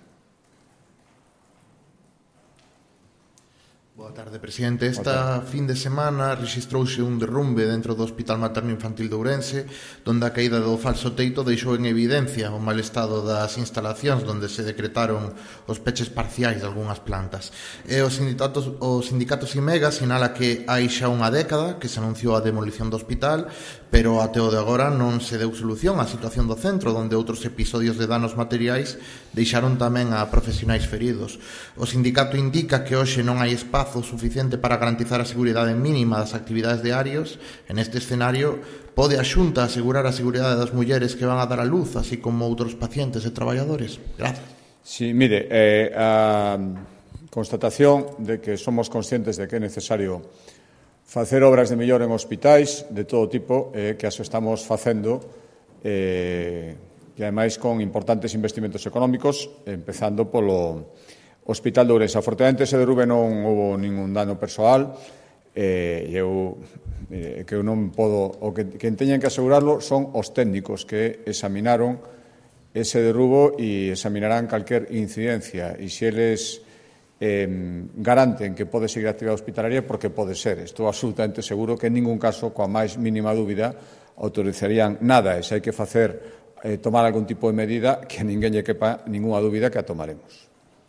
Speaker 6: Boa tarde, presidente. Esta fin de semana rexistrouse un derrumbe dentro do Hospital Materno Infantil de Ourense, onde a caída do falso teito deixou en evidencia o mal estado das instalacións onde se decretaron os peches parciais de algunhas plantas. E os sindicatos, os sindicatos IMEGA sinala que hai xa unha década que se anunciou a demolición do hospital, pero até o de agora non se deu solución á situación do centro, onde outros episodios de danos materiais deixaron tamén a profesionais feridos. O sindicato indica que hoxe non hai espazo suficiente para garantizar a seguridade mínima das actividades diarios. En este escenario, pode a Xunta asegurar a seguridade das mulleres que van a dar a luz, así como outros pacientes e traballadores? Gracias.
Speaker 1: Sí, mire, eh, a constatación de que somos conscientes de que é necesario facer obras de mellora en hospitais de todo tipo, eh, que as estamos facendo, eh, e ademais con importantes investimentos económicos, empezando polo Hospital de Ourense. Afortunadamente, ese derrube non houve ningún dano persoal, e eu, que eu non podo, o que quen teñen que asegurarlo son os técnicos que examinaron ese derrubo e examinarán calquer incidencia, e se eles eh, garanten que pode seguir a actividade hospitalaria, porque pode ser. Estou absolutamente seguro que en ningún caso, coa máis mínima dúbida, autorizarían nada, e se hai que facer, eh, tomar algún tipo de medida, que a ninguén lle quepa ninguna dúbida que a tomaremos.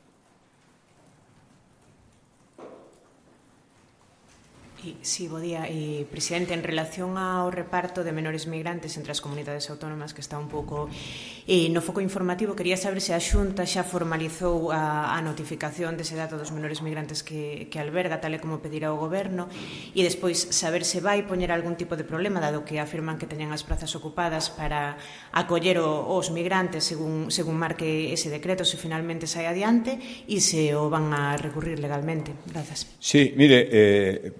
Speaker 7: Sí, bo día. Eh, presidente, en relación ao reparto de menores migrantes entre as comunidades autónomas, que está un pouco eh, no foco informativo, quería saber se a Xunta xa formalizou a, a notificación dese dato dos menores migrantes que, que alberga, tal e como pedirá o Goberno, e despois saber se vai poñer algún tipo de problema, dado que afirman que teñan as prazas ocupadas para acoller o, os migrantes según, según marque ese decreto, se finalmente sai adiante, e se o van a recurrir legalmente. Grazas.
Speaker 1: Sí, mire, eh,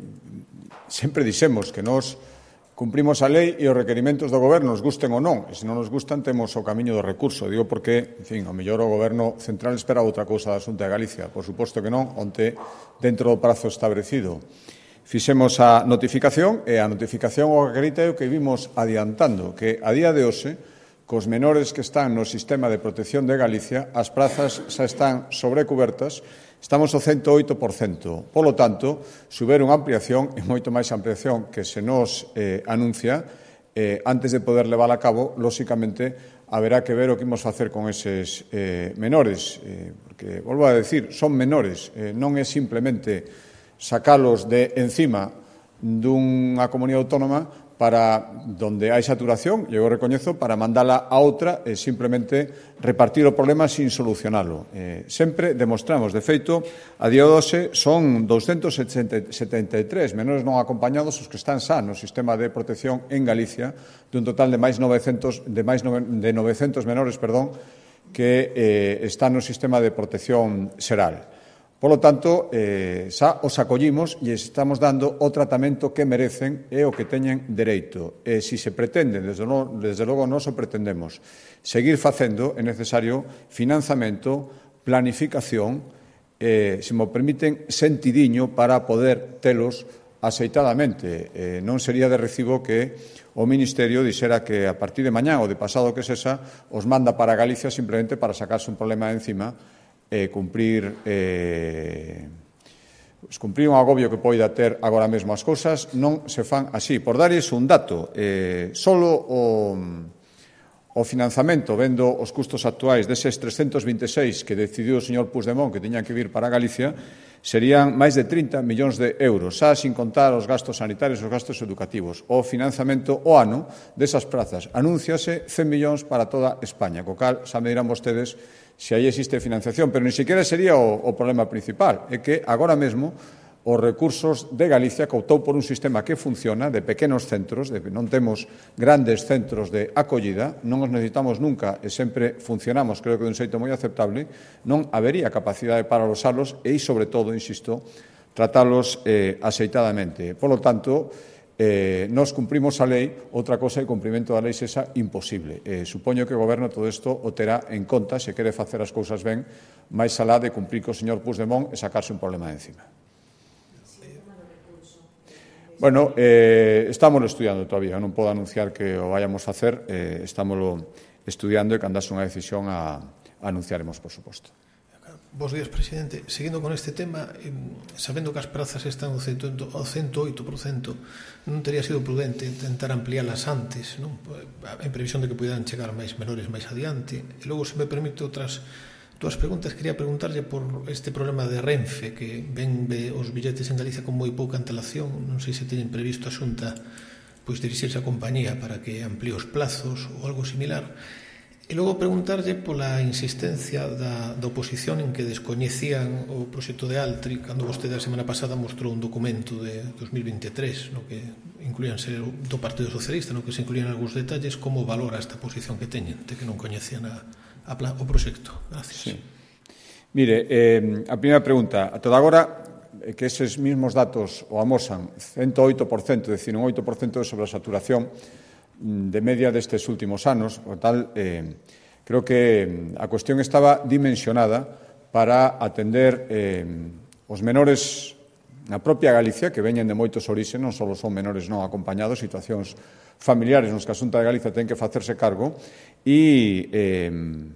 Speaker 1: sempre dixemos que nós cumprimos a lei e os requerimentos do Goberno, nos gusten ou non, e se non nos gustan temos o camiño do recurso. Digo porque, en fin, ao mellor o Goberno central espera outra cousa da Xunta de Galicia. Por suposto que non, onte dentro do prazo establecido fixemos a notificación, e a notificación o acredita o que vimos adiantando, que a día de hoxe, cos menores que están no sistema de protección de Galicia, as prazas xa están sobrecubertas. Estamos ao cento oito por cento. Polo tanto, se houber unha ampliación, e moito máis ampliación que se nos eh, anuncia, eh, antes de poder levar a cabo, lóxicamente, haberá que ver o que imos facer con eses eh, menores. Eh, porque, volvo a decir, son menores. Eh, non é simplemente sacalos de encima dunha comunidade autónoma para donde hai saturación, eu recoñezo, para mandala a outra e simplemente repartir o problema sin solucionalo. Eh, sempre demostramos, de feito, a día de hoxe son doscientos setenta e tres menores non acompañados os que están xa no sistema de protección en Galicia, dun total de máis novecentos, de máis de novecentos menores, perdón, que eh, están no sistema de protección xeral. Por lo tanto, eh, xa os acollimos e estamos dando o tratamento que merecen e o que teñen dereito. E se se pretende, desde, no, desde logo nos o pretendemos, seguir facendo, é necesario financiamento, planificación, eh, se mo permiten, sentidiño para poder telos aceitadamente. Eh, non sería de recibo que o Ministerio dixera que a partir de mañá ou de pasado que sexa os manda para Galicia simplemente para sacarse un problema de encima e cumprir eh, pues, cumprir un agobio que poida ter agora mesmo as cousas. Non se fan así. Por darles un dato, eh, solo o, o financiamento, vendo os custos actuais deses trescentos vinte e seis que decidiu o señor Puigdemont que tiñan que vir para Galicia, serían máis de trinta millóns de euros, xa sin contar os gastos sanitarios e os gastos educativos. O financiamento o ano desas prazas anúnciase cen millóns para toda España, co cal xa me dirán vostedes se aí existe financiación, pero ni siquiera sería o, o problema principal, é que agora mesmo os recursos de Galicia, que optou por un sistema que funciona de pequenos centros, de que non temos grandes centros de acollida, non os necesitamos nunca e sempre funcionamos, creo que de un xeito moi aceptable, non habería capacidade para losalos e, sobre todo, insisto, tratalos eh, axeitadamente. Por lo tanto, eh, nos cumprimos a lei, outra cosa é o cumprimento da lei esa imposible. Eh, supoño que o Goberno todo isto o terá en conta se quere facer as cousas ben, máis alá de cumprir co señor Puigdemont e sacarse un problema de encima. Bueno, eh, estamos estudiando todavía, non podo anunciar que o vayamos a hacer, eh, estamos estudiando e cando haxe unha decisión a, a anunciaremos, por suposto.
Speaker 8: Bos días, presidente. Seguindo con este tema, eh, sabendo que as prazas están ao cento oito por cento, non teria sido prudente tentar ampliálas antes, non? En previsión de que puidan chegar máis menores máis adiante. E logo, se me permite outras dúas preguntas, quería preguntarlle por este problema de Renfe, que ven os billetes en Galicia con moi pouca antelación. Non sei se teñen previsto a Xunta pois dirixirse á compañía para que amplíe os plazos ou algo similar. E logo preguntarlle pola insistencia da, da oposición en que descoñecían o proxecto de Altri, cando vostede a semana pasada mostrou un documento de dos mil vinte e tres, no que incluíanse do Partido Socialista, no que se incluían algúns detalles. Como valora esta posición que teñen, de que non coñecían a A plan, o proxecto? Gracias.
Speaker 1: Sí. Mire, eh, a primeira pregunta. A toda agora, eh, que eses mismos datos o amosan cento oito por cento, é dicir, un oito por cento de sobresaturación de media destes últimos anos, o tal, eh, creo que a cuestión estaba dimensionada para atender eh, os menores na propia Galicia, que veñen de moitos orixes, non só son menores non acompañados, situacións familiares nos que a Xunta de Galicia ten que facerse cargo, e eh,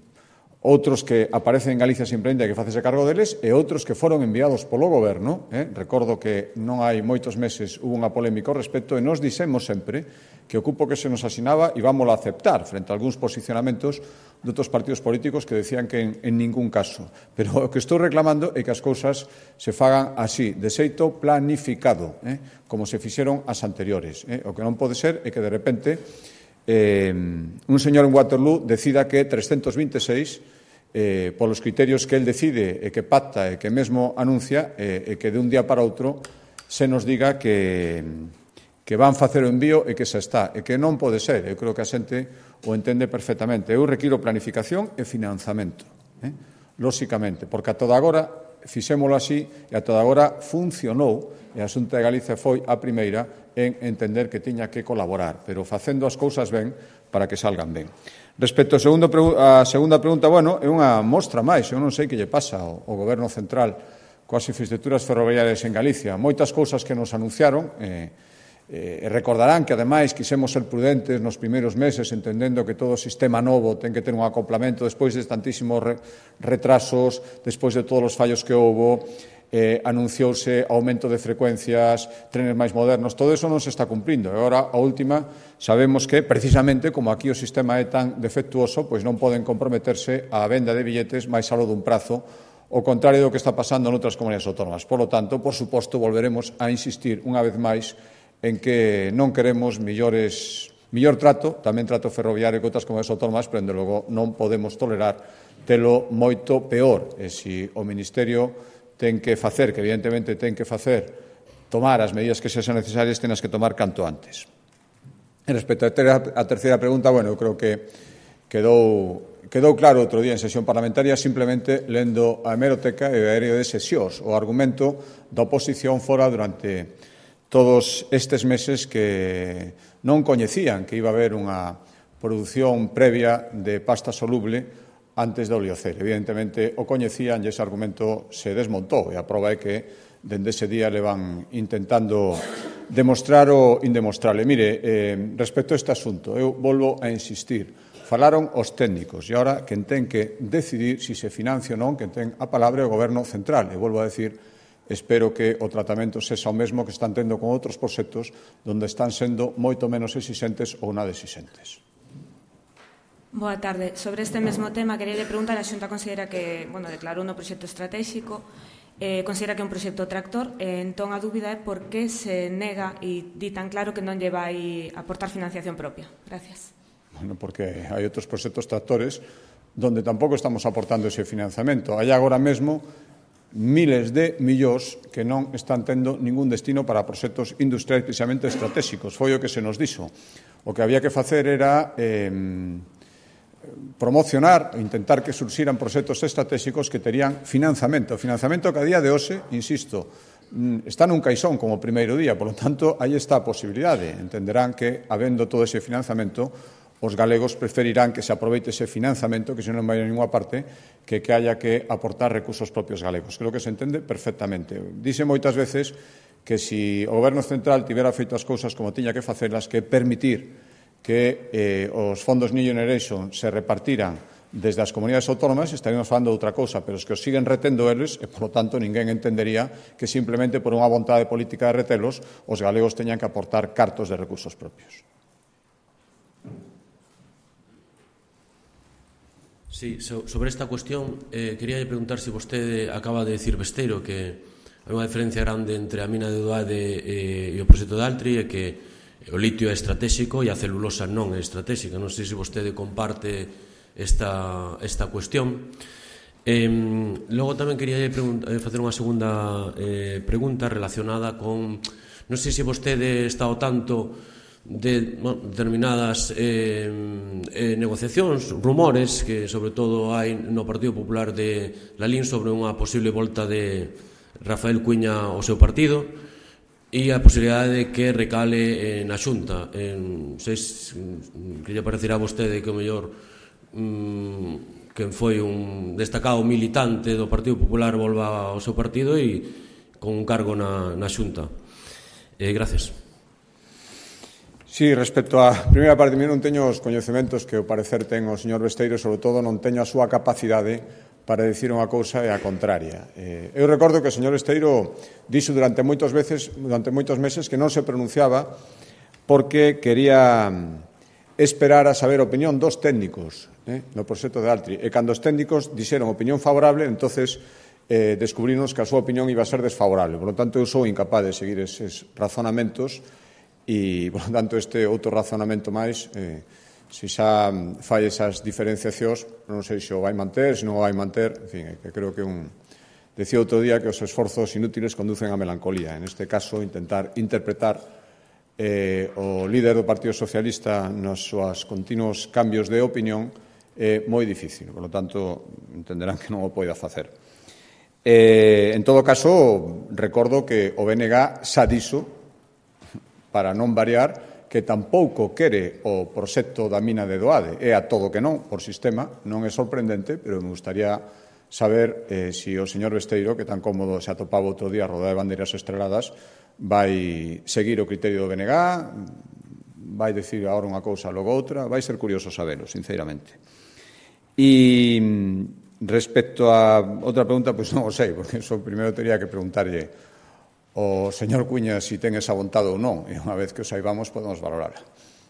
Speaker 1: outros que aparecen en Galicia simplemente que facese cargo deles e outros que foron enviados polo Goberno. Eh? Recordo que non hai moitos meses hubo unha polémica ao respecto e nos dixemos sempre que o cupo que se nos asinaba íbamos a aceptar frente a algúns posicionamentos de outros partidos políticos que decían que en, en ningún caso. Pero o que estou reclamando é que as cousas se fagan así, de xeito planificado, eh? como se fixeron as anteriores. Eh? O que non pode ser é que de repente eh, un señor en Waterloo decida que trescentos vinte e seis eh, polos criterios que el decide e que pacta e que mesmo anuncia eh, e que de un día para outro se nos diga que, que van facer o envío e que xa está, e que non pode ser. Eu creo que a xente o entende perfectamente. Eu requiro planificación e financiamento, eh? lóxicamente, porque a toda agora fixémolo así e a toda agora funcionou e a Xunta de Galicia foi a primeira en entender que tiña que colaborar, pero facendo as cousas ben para que salgan ben. Respecto á segunda pregunta, bueno, é unha mostra máis, eu non sei que lle pasa ao, ao Goberno Central coas infraestructuras ferroviarias en Galicia. Moitas cousas que nos anunciaron, eh, eh, recordarán que, ademais, quisemos ser prudentes nos primeiros meses, entendendo que todo sistema novo ten que ter un acoplamento despois de tantísimos re, retrasos, despois de todos os fallos que houbo, eh, anunciouse aumento de frecuencias, trenes máis modernos, todo eso non se está cumprindo. E agora, a última, sabemos que, precisamente, como aquí o sistema é tan defectuoso, pois non poden comprometerse á venda de billetes máis aló dun prazo, o contrario do que está pasando noutras comunidades autónomas. Por lo tanto, por suposto, volveremos a insistir unha vez máis en que non queremos millores, millor trato, tamén trato ferroviario que outras comunidades autónomas, pero, dende logo, non podemos tolerar telo moito peor. E se o Ministerio ten que facer, que evidentemente ten que facer, tomar as medidas que sexan necesarias, tenas que tomar canto antes. E respecto á terceira pregunta, bueno, eu creo que quedou, quedou claro outro día en sesión parlamentaria, simplemente lendo a hemeroteca e o aéreo de sesións. O argumento da oposición fora durante todos estes meses que non coñecían que iba a haber unha produción previa de pasta soluble antes da Oliocel. Evidentemente, o coñecían e ese argumento se desmontou e a prova é que dende ese día le van intentando demostrar o indemostrable. Mire, eh, respecto a este asunto, eu volvo a insistir. Falaron os técnicos e agora quen ten que decidir se se financia ou non, quen ten a palabra é o Goberno Central. E volvo a decir, espero que o tratamento sexa o mesmo que están tendo con outros proxectos onde están sendo moito menos exixentes ou nada exixentes.
Speaker 9: Boa tarde. Sobre este mesmo tema, quería preguntar, a Xunta considera que, bueno, declarou no proxecto estratégico, eh, considera que é un proxecto tractor, eh, entón a dúbida é por que se nega e di tan claro que non lle vai aportar financiación propia. Gracias.
Speaker 1: Bueno, porque hai outros proxectos tractores donde tampouco estamos aportando ese financiamento. Hai agora mesmo miles de millóns que non están tendo ningún destino para proxectos industriais precisamente estratégicos. Foi o que se nos dixo. O que había que facer era eh, promocionar, intentar que surxiran proxectos estratégicos que terían financiamento. O financiamento que a día de hoxe, insisto, está nun caixón como o primeiro día, por lo tanto, aí está a posibilidade. Entenderán que, habendo todo ese financiamento, os galegos preferirán que se aproveite ese financiamento, que se non vai a ninguna parte, que que haya que aportar recursos propios galegos. Creo que se entende perfectamente. Dice moitas veces que se o Goberno Central tivera feito as cousas como tiña que facelas, que permitir que eh, os fondos New Generation se repartiran desde as comunidades autónomas, estaríamos falando de outra cousa, pero os que os siguen retendo eles, e, por lo tanto, ninguén entendería que simplemente por unha vontade política de retelos os galegos teñan que aportar cartos de recursos propios.
Speaker 10: Sí, so, sobre esta cuestión, eh, quería preguntar se si vostede acaba de decir besteiro que hai unha diferencia grande entre a mina de Doade e, e o proxecto de Altri e que o litio é estratégico e a celulosa non é estratégica. Non sei se vostede comparte esta, esta cuestión. Eh, logo tamén quería facer unha segunda eh, pregunta relacionada con, non sei se vostede está ao tanto de bueno, determinadas eh, eh, negociacións, rumores que sobre todo hai no Partido Popular de Lalín sobre unha posible volta de Rafael Cuíña ao seu partido e a posibilidade de que recale eh, na Xunta. Eh, non sei se que lle parecerá a vostede que o mellor mm, que foi un destacado militante do Partido Popular volva ao seu partido e con un cargo na, na Xunta. Eh, gracias.
Speaker 1: Sí, respecto á primeira parte, non teño os coñecementos que o parecer ten o señor Besteiro, sobre todo non teño a súa capacidade para dicir unha cousa e a contraria. Eh, eu recordo que o señor Besteiro dixo durante moitos veces, durante moitos meses que non se pronunciaba porque quería esperar a saber a opinión dos técnicos eh, no proxecto de Altri. E cando os técnicos dixeron opinión favorable, entonces eh, descubrimos que a súa opinión iba a ser desfavorable. Por lo tanto, eu sou incapaz de seguir eses razonamentos e, por lo tanto, este outro razonamento máis, eh, se xa fai esas diferenciacións, non sei se o vai manter, se non o vai manter, en fin, que creo que un... Decía outro día que os esforzos inútiles conducen a melancolía. En este caso, intentar interpretar eh, o líder do Partido Socialista nos seus continuos cambios de opinión é moi difícil. Por lo tanto, entenderán que non o poida facer. Eh, en todo caso, recordo que o B N G xa dixo, para non variar, que tampouco quere o proxecto da mina de Doade. É a todo que non, por sistema, non é sorprendente, pero me gustaría saber eh, se o señor Besteiro, que tan cómodo se atopaba outro día a rodar de bandeiras estreladas, vai seguir o criterio do B N G, vai decir agora unha cousa, logo outra, vai ser curioso sabelo, sinceramente. E respecto a outra pregunta, pois non o sei, porque eso primeiro teria que preguntarlle o señor Cuíña si ten esa vontade ou non, e unha vez que o saibamos podemos valorarla.